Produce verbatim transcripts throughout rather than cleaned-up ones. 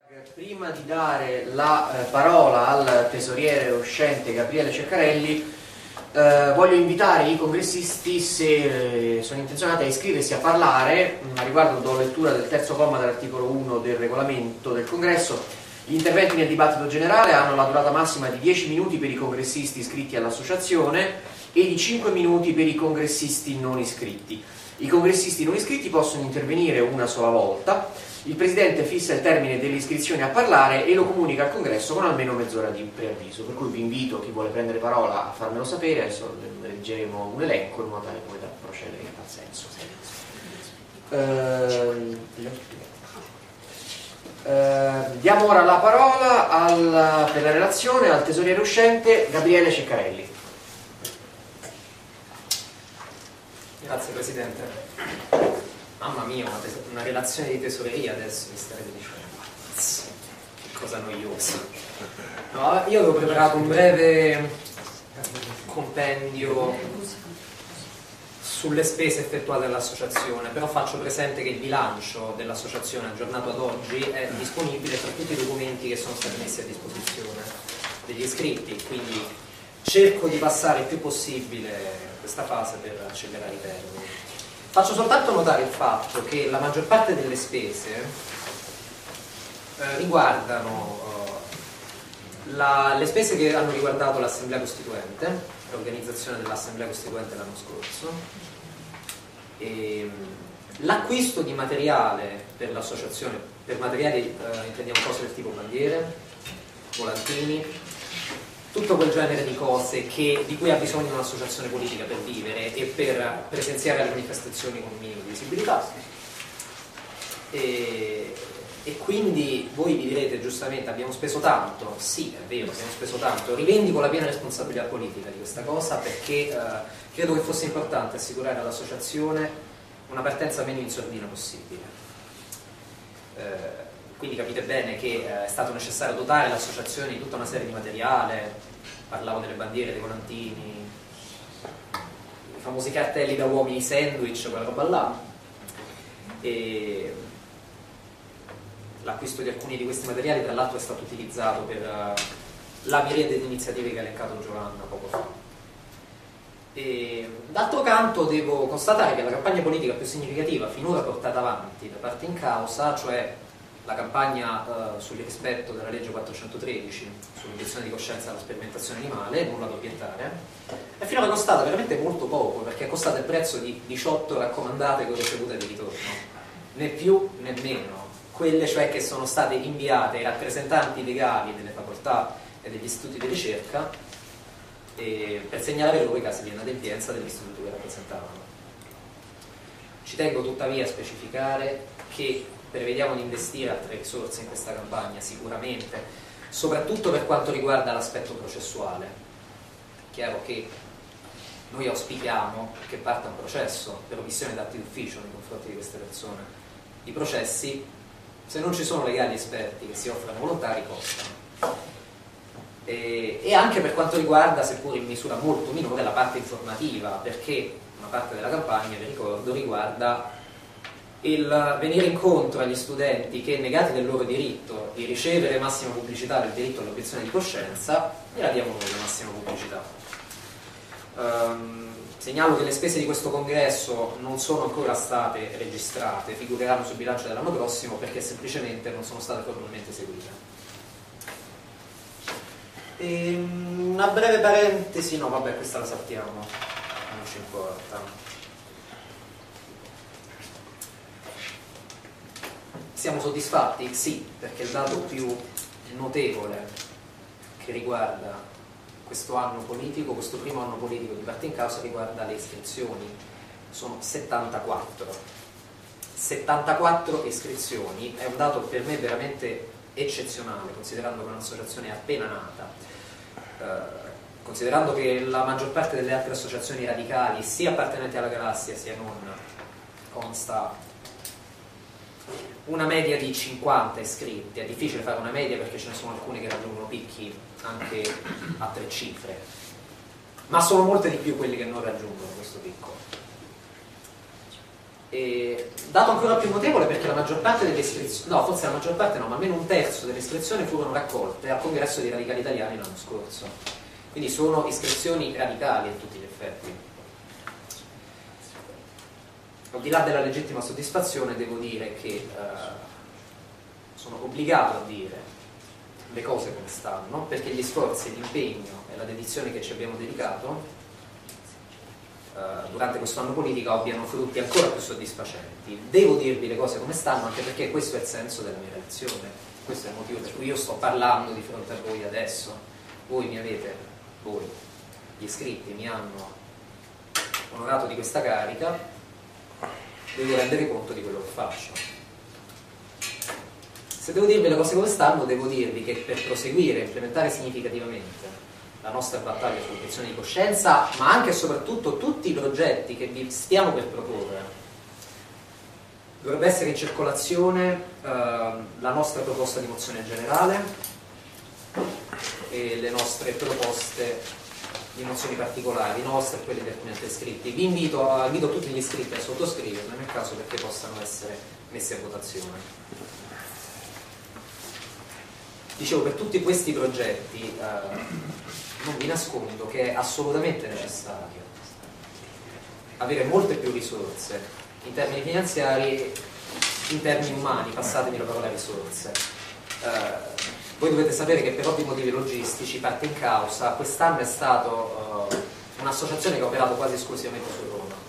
Prima di dare la eh, parola al tesoriere uscente Gabriele Ceccarelli, eh, voglio invitare i congressisti, se eh, sono intenzionati, a iscriversi a parlare. A riguardo do lettura del terzo comma dell'articolo uno del regolamento del congresso. Gli interventi nel dibattito generale hanno la durata massima di dieci minuti per i congressisti iscritti all'associazione e di cinque minuti per i congressisti non iscritti. I congressisti non iscritti possono intervenire una sola volta. Il Presidente fissa il termine delle iscrizioni a parlare e lo comunica al Congresso con almeno mezz'ora di preavviso, per cui vi invito, chi vuole prendere parola, a farmelo sapere. Adesso leggeremo un elenco in modo tale poi da procedere in tal senso. Eh, eh, diamo ora la parola al, per la relazione al tesoriere uscente Gabriele Ceccarelli. Grazie Presidente. Mamma mia, una, una relazione di tesoreria adesso mi starete dicendo. Che cosa noiosa. No, io avevo preparato un breve compendio sulle spese effettuate dall'associazione, però faccio presente che il bilancio dell'associazione aggiornato ad oggi è disponibile tra tutti i documenti che sono stati messi a disposizione degli iscritti, quindi cerco di passare il più possibile questa fase per accelerare i termini. Faccio soltanto notare il fatto che la maggior parte delle spese eh, riguardano eh, la, le spese che hanno riguardato l'Assemblea Costituente, l'organizzazione dell'Assemblea Costituente l'anno scorso, l'acquisto di materiale per l'associazione, per materiali eh, intendiamo cose del tipo bandiere, volantini, tutto quel genere di cose che, di cui ha bisogno un'associazione politica per vivere e per presenziare alle manifestazioni con minimo di visibilità. E, e quindi voi vi direte giustamente: abbiamo speso tanto. Sì, è vero, abbiamo speso tanto. Rivendico la piena responsabilità politica di questa cosa, perché eh, credo che fosse importante assicurare all'associazione una partenza meno in sordina possibile. Eh, Quindi capite bene che eh, è stato necessario dotare l'associazione di tutta una serie di materiale. Parlavo delle bandiere, dei volantini, i famosi cartelli da uomini sandwich, quella roba là, e l'acquisto di alcuni di questi materiali tra l'altro è stato utilizzato per uh, la miriade di iniziative che ha elencato Giovanna poco fa. D'altro canto devo constatare che la campagna politica più significativa finora portata avanti da parte in causa, cioè la campagna uh, sul rispetto della legge quattrocentotredici sull'obiezione di coscienza alla sperimentazione animale, nulla da obiettare, è finora costata veramente molto poco, perché è costata il prezzo di diciotto raccomandate con ricevute di ritorno, né più né meno, quelle cioè che sono state inviate ai rappresentanti legali delle facoltà e degli istituti di ricerca e per segnalare loro i casi di inadempienza dell'istituto che rappresentavano. Ci tengo tuttavia a specificare che prevediamo di investire altre risorse in questa campagna sicuramente, soprattutto per quanto riguarda l'aspetto processuale. Chiaro che noi auspichiamo che parta un processo per omissione d'atti d'ufficio nei confronti di queste persone. I processi, se non ci sono legali esperti che si offrano volontari, costano. E, e anche per quanto riguarda, seppur in misura molto minore, la parte informativa, perché una parte della campagna, vi ricordo, riguarda il venire incontro agli studenti che, negati del loro diritto di ricevere massima pubblicità del diritto all'obiezione di coscienza, gliela diamo noi la massima pubblicità. Um, segnalo che le spese di questo congresso non sono ancora state registrate, figureranno sul bilancio dell'anno prossimo perché semplicemente non sono state formalmente eseguite. E una breve parentesi, no vabbè, questa la sappiamo, non ci importa. Siamo soddisfatti? Sì, perché il dato più notevole che riguarda questo anno politico, questo primo anno politico di parte in causa, riguarda le iscrizioni. Sono settantaquattro. settantaquattro iscrizioni, è un dato per me veramente eccezionale, considerando che un'associazione è appena nata, eh, considerando che la maggior parte delle altre associazioni radicali, sia appartenenti alla galassia sia non, consta una media di cinquanta iscritti. È difficile fare una media perché ce ne sono alcune che raggiungono picchi anche a tre cifre, ma sono molte di più quelli che non raggiungono questo picco. E dato ancora più notevole perché la maggior parte delle iscrizioni, no forse la maggior parte no, ma almeno un terzo delle iscrizioni furono raccolte al congresso dei radicali italiani l'anno scorso, quindi sono iscrizioni radicali a tutti gli effetti. Al di là della legittima soddisfazione devo dire che eh, sono obbligato a dire le cose come stanno, perché gli sforzi, l'impegno e la dedizione che ci abbiamo dedicato durante questo anno politico abbiano frutti ancora più soddisfacenti. Devo dirvi le cose come stanno, anche perché questo è il senso della mia relazione, questo è il motivo per cui io sto parlando di fronte a voi adesso. Voi mi avete, voi, gli iscritti mi hanno onorato di questa carica, devo rendere conto di quello che faccio. Se devo dirvi le cose come stanno, devo dirvi che per proseguire e implementare significativamente la nostra battaglia sull'obiezione di coscienza, ma anche e soprattutto tutti i progetti che vi stiamo per proporre, dovrebbe essere in circolazione eh, la nostra proposta di mozione generale e le nostre proposte di mozioni particolari, nostre e quelle di alcuni altri iscritti. Vi invito, a, invito tutti gli iscritti a sottoscriverle nel caso perché possano essere messi a votazione. Dicevo, per tutti questi progetti eh, non vi nascondo che è assolutamente necessario avere molte più risorse in termini finanziari e in termini umani, passatemi la parola risorse. Eh, voi dovete sapere che per ovvi motivi logistici Parte in Causa quest'anno è stato eh, un'associazione che ha operato quasi esclusivamente su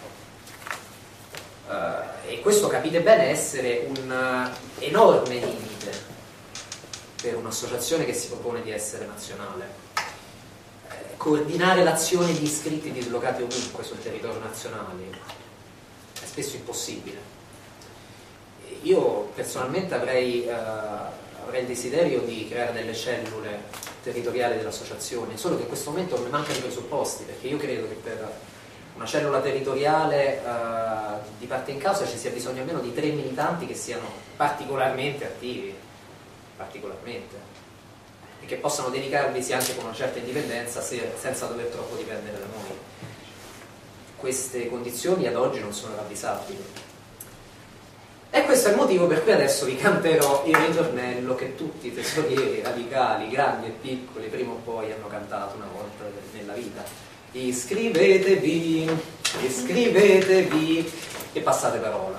Roma. Eh, e questo, capite bene, essere un uh, enorme limite per un'associazione che si propone di essere nazionale. Coordinare l'azione di iscritti dislocati ovunque sul territorio nazionale è spesso impossibile. Io personalmente avrei, eh, avrei il desiderio di creare delle cellule territoriali dell'associazione, solo che in questo momento mi mancano i presupposti, perché io credo che per una cellula territoriale eh, di Parte in Causa ci sia bisogno almeno di tre militanti che siano particolarmente attivi, particolarmente, e che possano dedicarvisi anche con una certa indipendenza se, senza dover troppo dipendere da noi. Queste condizioni ad oggi non sono ravvisabili e questo è il motivo per cui adesso vi canterò il ritornello che tutti i tesorieri radicali, grandi e piccoli, prima o poi hanno cantato una volta nella vita. Iscrivetevi, iscrivetevi e passate parola.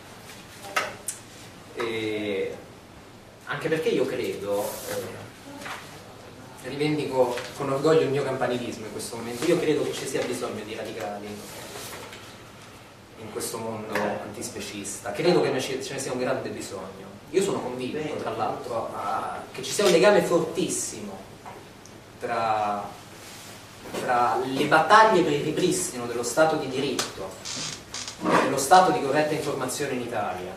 E anche perché io credo eh, rivendico con orgoglio il mio campanilismo in questo momento. Io credo che ci sia bisogno di radicali in questo mondo antispecista, credo che ce ne sia un grande bisogno. Io sono convinto, tra l'altro, che ci sia un legame fortissimo tra, tra le battaglie per il ripristino dello Stato di diritto e dello Stato di corretta informazione in Italia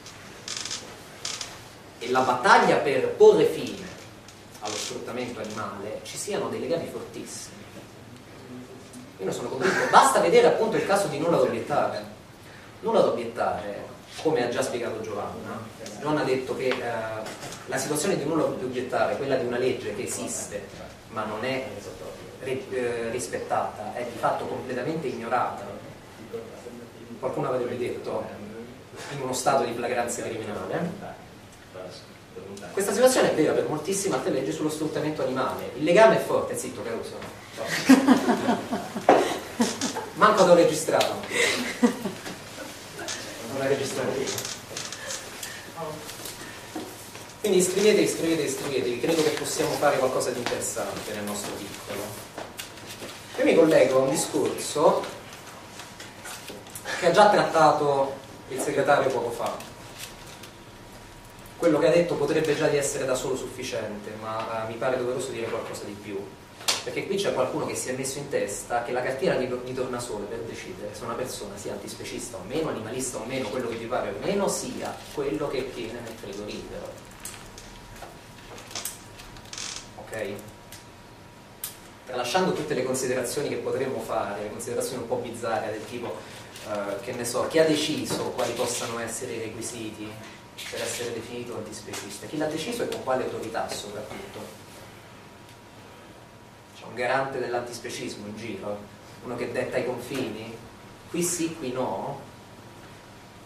e la battaglia per porre fine allo sfruttamento animale. Ci siano dei legami fortissimi. Io ne sono convinto. Basta vedere appunto il caso di Nulla da obiettare. Nulla da obiettare, come ha già spiegato Giovanna, non ha detto che eh, la situazione di nulla da obiettare, quella di una legge che esiste ma non è eh, rispettata, è di fatto completamente ignorata. Qualcuno avrebbe detto in uno stato di flagranza criminale. Questa situazione è vera per moltissime altre leggi sullo sfruttamento animale. Il legame è forte. Zitto, Caruso. Manco l'ho registrato. Non l'ho registrato prima. Quindi iscrivetevi, iscrivetevi, iscrivetevi. Credo che possiamo fare qualcosa di interessante nel nostro piccolo. Io mi collego a un discorso che ha già trattato il segretario poco fa. Quello che ha detto potrebbe già di essere da solo sufficiente, ma uh, mi pare doveroso dire qualcosa di più, perché qui c'è qualcuno che si è messo in testa che la cartiera gli, gli torna solo per decidere se una persona sia antispecista o meno, animalista o meno, quello che vi pare o meno, sia quello che tiene nel frigorifero. Ok? Tralasciando tutte le considerazioni che potremmo fare, le considerazioni un po' bizzarre del tipo uh, che ne so, chi ha deciso quali possano essere i requisiti per essere definito antispecista, chi l'ha deciso e con quale autorità soprattutto. C'è un garante dell'antispecismo in giro, uno che detta i confini, qui sì, qui no.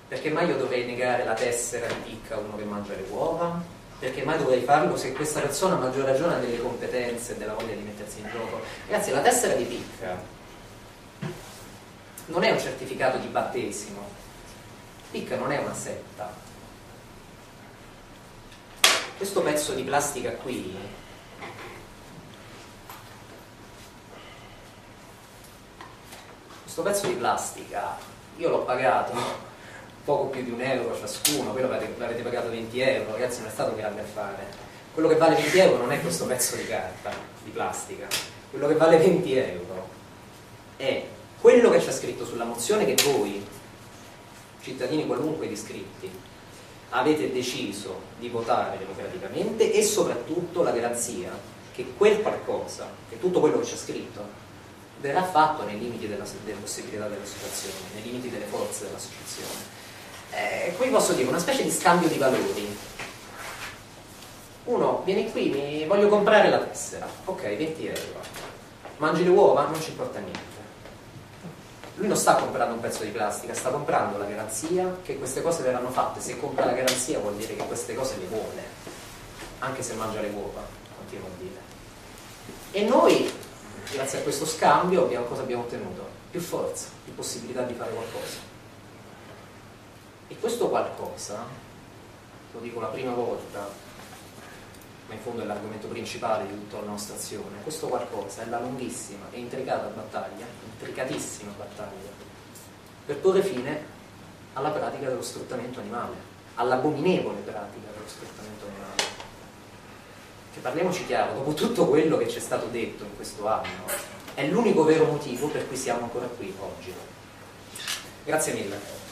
Perché mai io dovrei negare la tessera di picca a uno che mangia le uova? Perché mai dovrei farlo se questa persona a maggior ragione ha delle competenze e della voglia di mettersi in gioco? Ragazzi, la tessera di picca non è un certificato di battesimo. Picca non è una setta. Questo pezzo di plastica qui questo pezzo di plastica io l'ho pagato poco più di un euro ciascuno, poi l'avete pagato venti euro, ragazzi, non è stato un grande affare. Quello che vale venti euro non è questo pezzo di carta, di plastica. Quello che vale venti euro è quello che c'è scritto sulla mozione che voi, cittadini qualunque ed iscritti, avete deciso di votare democraticamente, e soprattutto la garanzia che quel qualcosa, che tutto quello che c'è scritto, verrà fatto nei limiti della, delle possibilità dell'associazione, nei limiti delle forze dell'associazione. Eh, qui posso dire una specie di scambio di valori. Uno viene qui, mi voglio comprare la tessera, ok, venti euro. Mangi le uova? Non ci importa niente. Lui non sta comprando un pezzo di plastica, sta comprando la garanzia che queste cose verranno fatte. Se compra la garanzia vuol dire che queste cose le vuole, anche se mangia le uova, continuo a dire. E noi, grazie a questo scambio, abbiamo, cosa abbiamo ottenuto? Più forza, più possibilità di fare qualcosa. E questo qualcosa, lo dico la prima volta, ma in fondo è l'argomento principale di tutta la nostra azione, questo qualcosa è la lunghissima e intricata battaglia, intricatissima battaglia, per porre fine alla pratica dello sfruttamento animale, all'abominevole pratica dello sfruttamento animale. Che parliamoci chiaro, dopo tutto quello che ci è stato detto in questo anno, è l'unico vero motivo per cui siamo ancora qui oggi. Grazie mille.